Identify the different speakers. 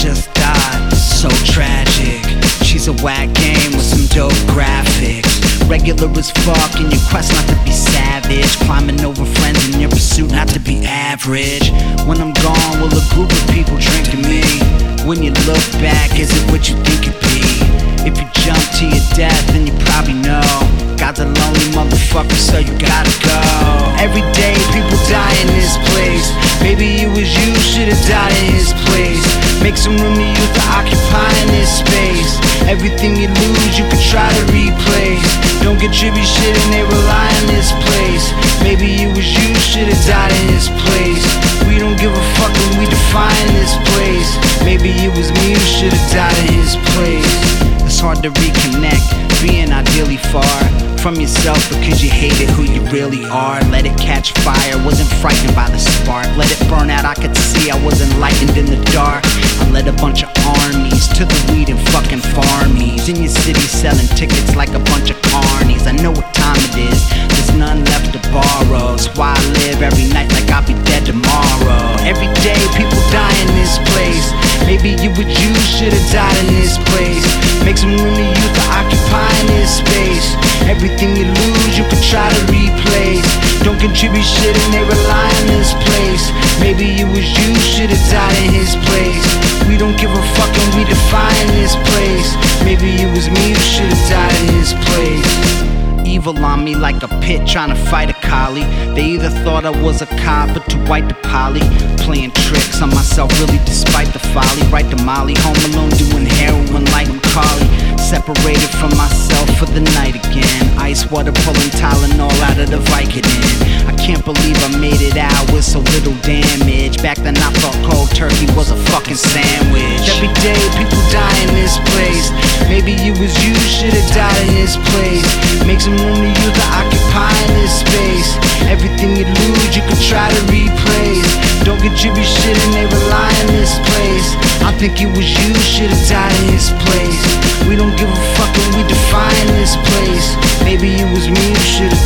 Speaker 1: just died. So tragic. She's a whack game with some dope graphics. Regular as fuck in your quest not to be savage. Climbing over friends in your pursuit not to be average. When I'm gone, will a group of people drink to me? When you look back, is it what you think it be? If you jump to your death, then you probably know God's a lonely motherfucker, so you gotta go. Every day people die in this place. Maybe it was you, should've died in his place. Make some room to you to occupy in this space. Everything you lose, you can try to replace. Don't contribute shit and they rely on this place. Maybe it was you, should've died in his place. We don't give a fuck when we define this place. Maybe it was me who should've died in his place. It's hard to reconnect, being ideally far from yourself because you hated who you really are. Let it catch fire, wasn't frightened by the spark. Let it burn out, I could see I was enlightened in the dark. I led a bunch of armies to the weed and fucking farmies. In your city selling tickets like a bunch of carnies. I know what time it is, there's none left to borrow. That's why I live every night like I'll be dead tomorrow. Every day people die in this place. Maybe you would you should've died in this place. Make some room to you to occupy in this space. Everything you lose, you can try to replace. Don't contribute shit and they rely on this place. Maybe it was you, should've died in his place. We don't give a fuck and we define this place. Maybe it was me who should've died in his place. Evil on me like a pit trying to fight a collie. They either thought I was a cop or too white to poly. Playing tricks on myself really despite the folly. Right to Molly, home alone doing heroin like Macaulay. Separated from myself for the night again. Ice water pulling Tylenol out of the Vicodin. I can't believe I made it out with so little damage. Back then I thought cold turkey was a fucking sandwich. Every day people die in this place. Maybe it was you should've died in this place. Make some room to you to occupy in this space. Everything you lose you can try to replace. Don't contribute shit and they rely on this place. I think it was you should've died in his place. We don't give a fuck when we define this place. Maybe it was me who should've